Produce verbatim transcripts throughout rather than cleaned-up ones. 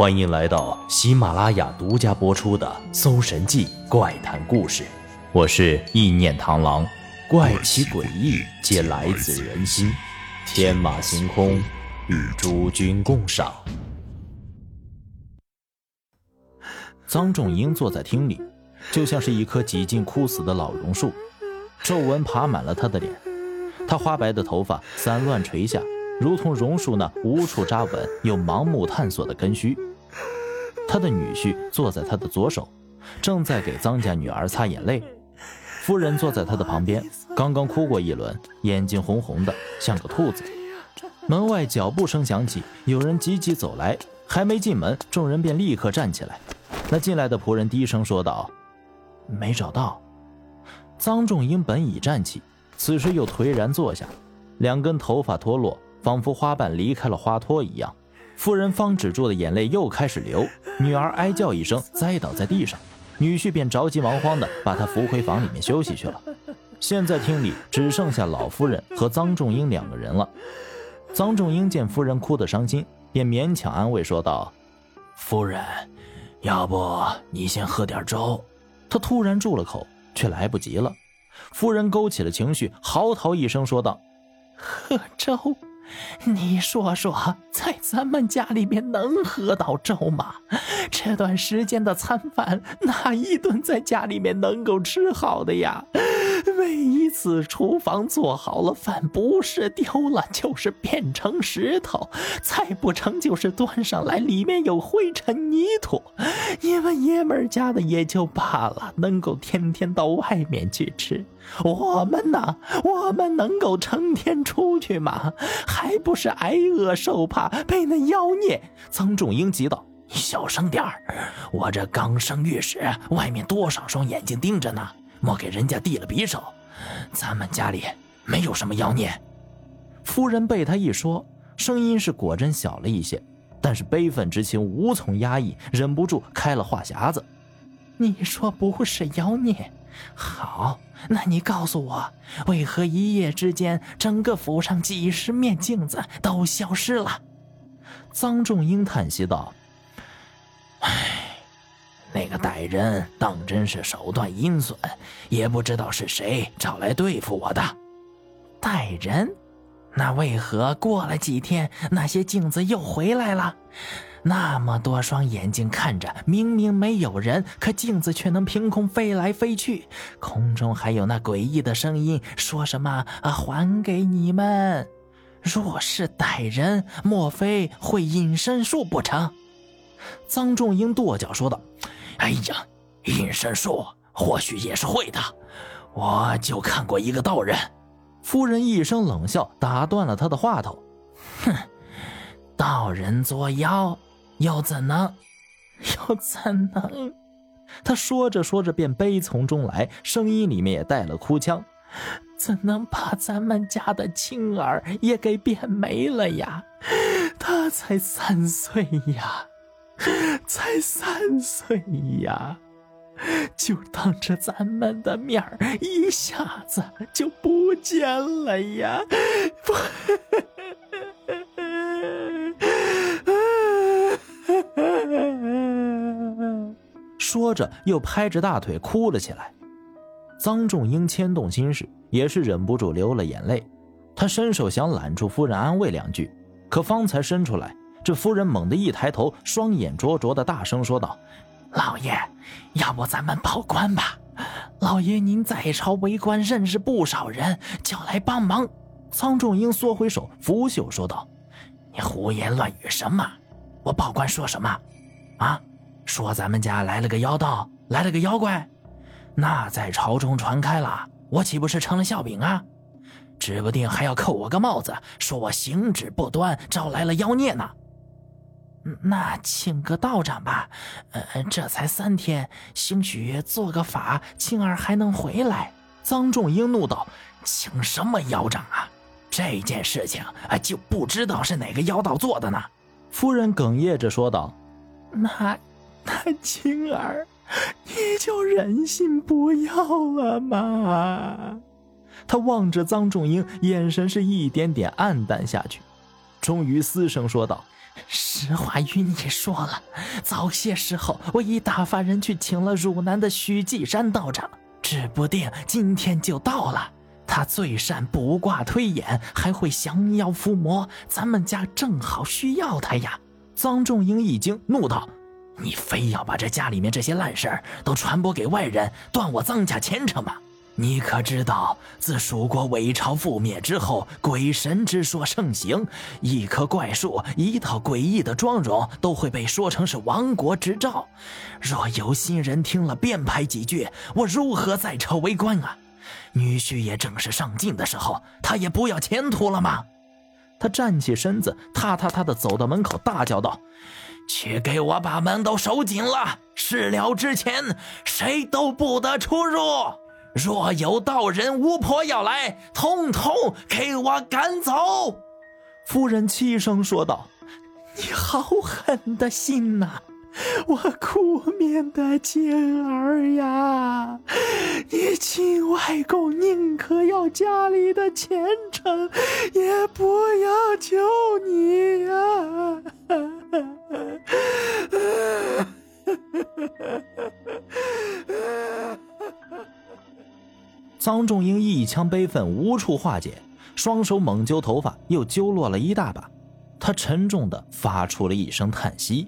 欢迎来到喜马拉雅独家播出的《搜神记怪谈故事》，我是意念螳螂，怪奇诡异皆来自人心，天马行空，与诸君共赏。臧仲英坐在厅里，就像是一棵几近枯死的老榕树，皱纹爬满了他的脸，他花白的头发散乱垂下，如同榕树那无处扎稳又盲目探索的根须。他的女婿坐在他的左手，正在给臧家女儿擦眼泪。夫人坐在他的旁边，刚刚哭过一轮，眼睛红红的，像个兔子。门外脚步声响起，有人急急走来，还没进门，众人便立刻站起来。那进来的仆人低声说道：“没找到。”臧仲英本已站起，此时又颓然坐下，两根头发脱落，仿佛花瓣离开了花托一样。夫人方止住的眼泪又开始流，女儿哀叫一声，栽倒在地上，女婿便着急忙慌地把她扶回房里面休息去了。现在厅里只剩下老夫人和臧仲英两个人了。臧仲英见夫人哭得伤心，便勉强安慰说道：“夫人，要不你先喝点粥。”他突然住了口，却来不及了。夫人勾起了情绪，嚎啕一声说道：“喝粥？你说说，在咱们家里面能喝到粥吗？这段时间的餐饭，哪一顿在家里面能够吃好的呀？每一次厨房做好了饭，不是丢了就是变成石头，再不成就是端上来里面有灰尘泥土。你们爷们家的也就罢了，能够天天到外面去吃。我们呢？我们能够成天出去吗？还不是挨饿受怕，被那妖孽！”臧仲英急道：“你小声点儿，我这刚生御史，外面多少双眼睛盯着呢，莫给人家递了匕首。咱们家里没有什么妖孽。”夫人被他一说，声音是果真小了一些，但是悲愤之情无从压抑，忍不住开了话匣子：“你说不是妖孽？好，那你告诉我，为何一夜之间整个府上几十面镜子都消失了？”臧仲英叹息道：“唉，那个歹人当真是手段阴损，也不知道是谁找来对付我的。”歹人？那为何过了几天，那些镜子又回来了？那么多双眼睛看着，明明没有人，可镜子却能凭空飞来飞去，空中还有那诡异的声音，说什么啊，还给你们。若是歹人，莫非会隐身术不成？臧仲英跺脚说道：“哎呀，隐身术或许也是会的，我就看过一个道人。”夫人一声冷笑，打断了他的话头：“哼，道人作妖，又怎能又怎能？”他说着说着便悲从中来，声音里面也带了哭腔：“怎能把咱们家的青儿也给变没了呀？他才三岁呀，才三岁呀，就当着咱们的面儿，一下子就不见了呀！”说着又拍着大腿哭了起来。臧仲英牵动心事，也是忍不住流了眼泪。他伸手想揽住夫人安慰两句，可方才伸出来，这夫人猛地一抬头，双眼灼灼的大声说道：“老爷，要不咱们报官吧？老爷您在朝为官，认识不少人，叫来帮忙。”臧仲英缩回手，拂袖说道：“你胡言乱语什么？我报官说什么？啊？说咱们家来了个妖道，来了个妖怪？那在朝中传开了，我岂不是成了笑柄啊？指不定还要扣我个帽子，说我行止不端，招来了妖孽呢。那请个道长吧，呃，这才三天，兴许做个法，青儿还能回来。”臧仲英怒道：“请什么妖长啊？这件事情啊，就不知道是哪个妖道做的呢？”夫人哽咽着说道：“那那青儿，你就忍心不要了吗？”他望着臧仲英，眼神是一点点暗淡下去，终于嘶声说道：“ 实话与你说了，早些时候我已打发人去请了汝南的许继山道长，指不定今天就到了。他最善卜卦推演，还会降妖伏魔，咱们家正好需要他呀。 臧仲英一惊，怒道： 你非要把这家里面这些烂事儿都传播给外人，断我臧家前程吗？你可知道，自蜀国伪朝覆灭之后，鬼神之说盛行，一棵怪树，一套诡异的妆容，都会被说成是亡国之兆。若有心人听了编排几句，我如何在朝为官啊？女婿也正是上进的时候，他也不要前途了吗？ 他站起身子，踏踏踏地走到门口，大叫道： 去给我把门都守紧了，事了之前，谁都不得出入。若有道人巫婆要来，统统给我赶走。 夫人凄声说道： 你好狠的心呐、啊，我苦命的静儿呀，你亲外公宁可要家里的前程，也不要救你呀。 臧仲英一腔悲愤无处化解，双手猛揪头发，又揪落了一大把。他沉重地发出了一声叹息。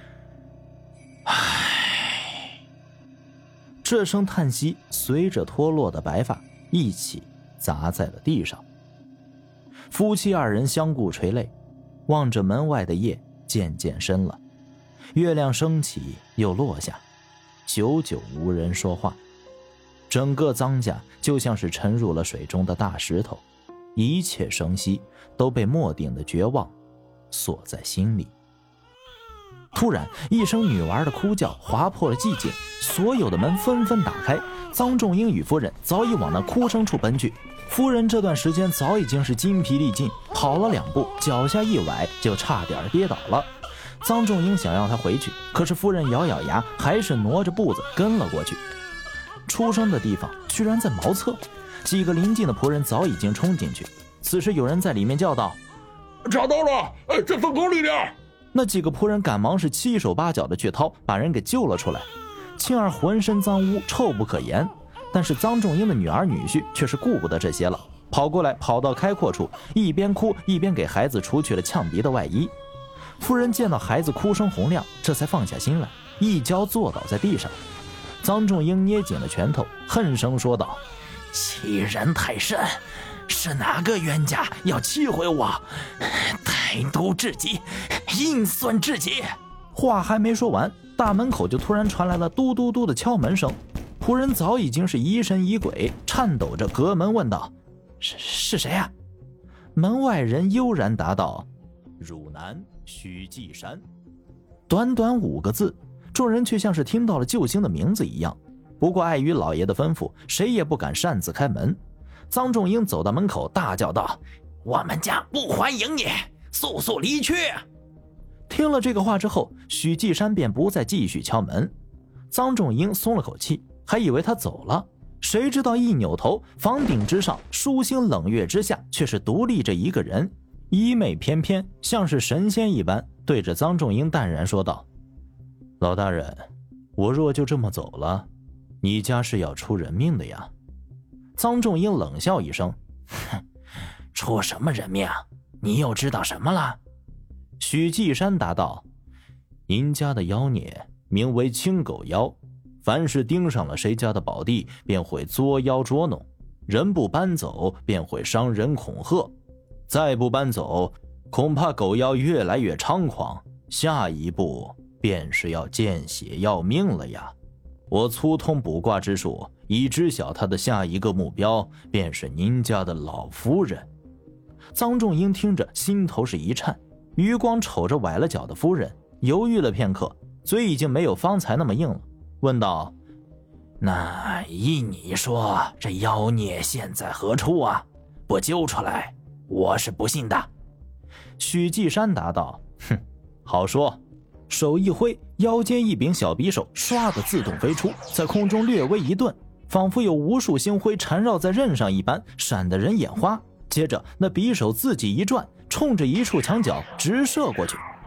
唉，这声叹息随着脱落的白发一起砸在了地上。夫妻二人相顾垂泪，望着门外的夜渐渐深了，月亮升起又落下，久久无人说话。整个臧家就像是沉入了水中的大石头，一切声息都被默定的绝望锁在心里。突然一声女娃的哭叫划破了寂静，所有的门纷纷打开，臧仲英与夫人早已往那哭声处奔去。夫人这段时间早已经是筋疲力尽，跑了两步，脚下一崴，就差点跌倒了。臧仲英想要她回去，可是夫人咬咬牙，还是挪着步子跟了过去。出生的地方居然在茅厕，几个邻近的仆人早已经冲进去。此时有人在里面叫道： 找到了，哎，在粪坑里边。 那几个仆人赶忙是七手八脚的去掏，把人给救了出来。青儿浑身脏污，臭不可言，但是臧仲英的女儿女婿却是顾不得这些了，跑过来跑到开阔处，一边哭一边给孩子除去了呛鼻的外衣。夫人见到孩子哭声洪亮，这才放下心来，一跤坐倒在地上。臧仲英捏紧了拳头，恨声说道： 欺人太甚，是哪个冤家要欺毁我？歹毒至极，阴酸至极。 话还没说完，大门口就突然传来了嘟嘟嘟的敲门声。仆人早已经是疑神疑鬼，颤抖着隔门问道：是是谁啊？门外人悠然答道：汝南许继山。短短五个字，众人却像是听到了救星的名字一样。不过碍于老爷的吩咐，谁也不敢擅自开门。臧仲英走到门口大叫道： 我们家不欢迎你，速速离去。 听了这个话之后，许继山便不再继续敲门。臧仲英松了口气，还以为他走了，谁知道一扭头，房顶之上疏星冷月之下，却是独立着一个人，衣袂翩翩，像是神仙一般，对着臧仲英淡然说道：老大人，我若就这么走了，你家是要出人命的呀。臧仲英冷笑一声： 哼，出什么人命？你又知道什么了？ 许继山答道：您家的妖孽名为青狗妖，凡是盯上了谁家的宝地，便会作妖捉弄，人不搬走便会伤人恐吓，再不搬走，恐怕狗妖越来越猖狂，下一步便是要见血要命了呀。我粗通卜卦之术，已知晓他的下一个目标便是您家的老夫人。臧仲英听着心头是一颤，余光瞅着崴了脚的夫人，犹豫了片刻，嘴已经没有方才那么硬了，问道： 那依你说，这妖孽现在何处啊？不揪出来，我是不信的。 许继山答道：哼，好说。手一挥，腰间一柄小匕首唰的自动飞出，在空中略微一顿，仿佛有无数星辉缠绕在刃上一般，闪得人眼花。接着那匕首自己一转，冲着一处墙角直射过去。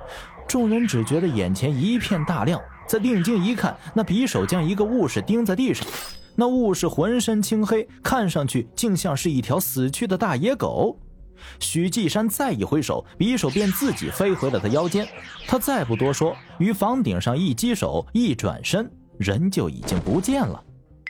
众人只觉得眼前一片大亮，再定睛一看，那匕首将一个武士钉在地上。那武士浑身青黑，看上去竟像是一条死去的大野狗。许继山再一挥手，匕首便自己飞回了他腰间。他再不多说，于房顶上一击手，一转身，人就已经不见了。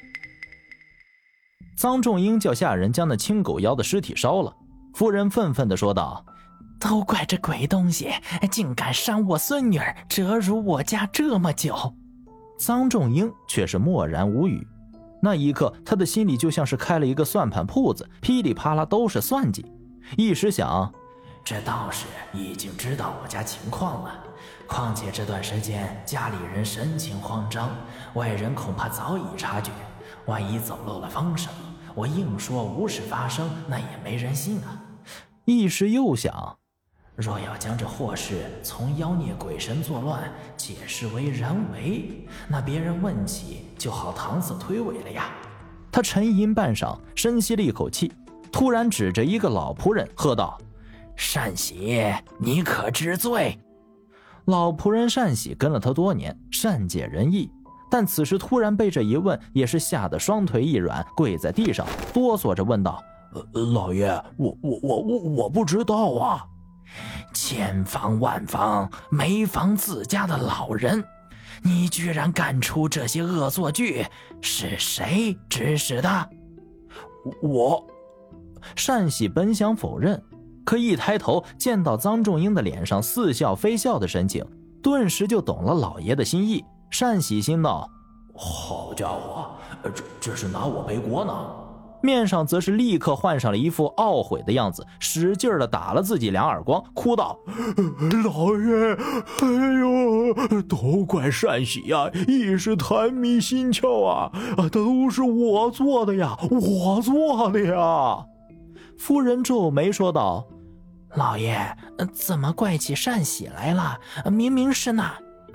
臧仲英叫下人将那青狗妖的尸体烧了。夫人愤愤地说道： 都怪这鬼东西，竟敢伤我孙女儿，折辱我家这么久。 臧仲英却是默然无语。那一刻，他的心里就像是开了一个算盘铺子，噼里啪啦都是算计。一时想， 这道士已经知道我家情况了，况且这段时间家里人神情慌张，外人恐怕早已察觉，万一走漏了风声，我硬说无事发生，那也没人信啊。 一时又想， 若要将这祸事从妖孽鬼神作乱解释为人为，那别人问起就好搪塞推诿了呀。 他沉吟半晌，深吸了一口气，突然指着一个老仆人喝道： 单喜，你可知罪？ 老仆人单喜跟了他多年，善解人意，但此时突然被这一问，也是吓得双腿一软，跪在地上哆嗦着问道： 呃，老爷，我我我我我不知道啊。 千防万防没防自家的老人，你居然干出这些恶作剧，是谁指使的？ 我。 单喜本想否认，可一抬头见到臧仲英的脸上似笑非笑的神情，顿时就懂了老爷的心意。单喜心道： 好家伙，这这是拿我背锅呢。 面上则是立刻换上了一副懊悔的样子，使劲的打了自己两耳光，哭道： 老爷，哎呦，都怪单喜呀，一时贪迷心窍啊，都是我做的呀，我做的呀。 夫人皱眉说道： 老爷，怎么怪起单喜来了？明明是那……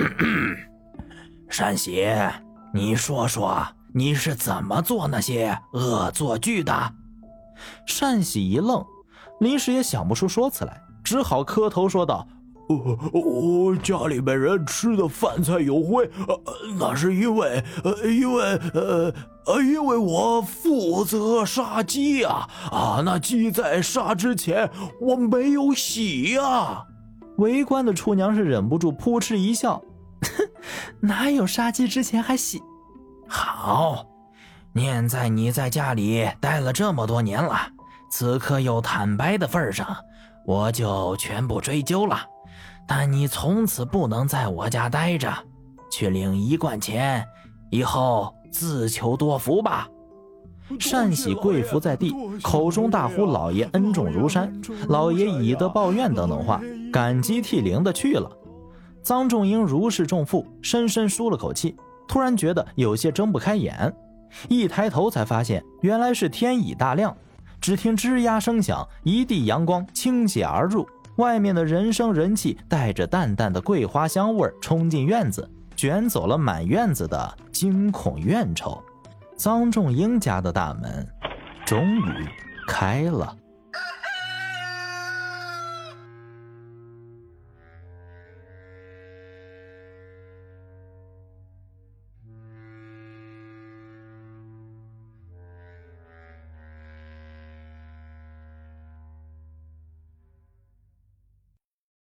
单喜，你说说，你是怎么做那些恶作剧的？ 单喜一愣，临时也想不出说辞来，只好磕头说道： 我、呃、我家里面人吃的饭菜有灰，呃、那是因为呃因为呃呃因为我负责杀鸡啊啊，那鸡在杀之前我没有洗啊。 围观的厨娘是忍不住扑哧一笑： 哪有杀鸡之前还洗？好，念在你在家里待了这么多年了，此刻又坦白的份上，我就全部追究了。但你从此不能在我家待着，去领一贯钱，以后自求多福吧。 单喜跪伏在地，口中大呼老爷恩重如山，老爷以德报怨等等话，感激涕零的去了。臧仲英如释重负，深深舒了口气，突然觉得有些睁不开眼，一抬头才发现原来是天已大亮。只听吱呀声响，一地阳光倾泻而入，外面的人声人气带着淡淡的桂花香味冲进院子，卷走了满院子的惊恐怨愁。臧仲英家的大门终于开了。